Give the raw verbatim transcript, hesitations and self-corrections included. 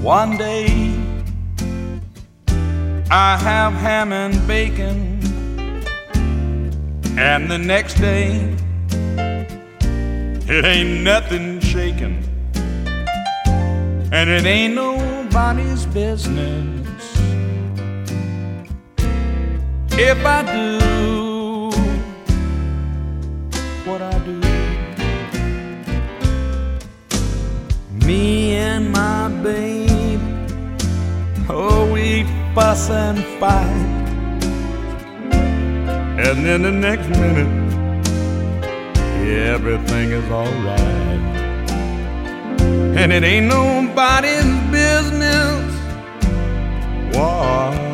One day I have ham and bacon, and the next day it ain't nothing shaking, and it ain't nobody's business if I do what I do. Me and my babe, oh, we fuss and fight, and then the next minute everything is alright, and it ain't nobody's business. Why?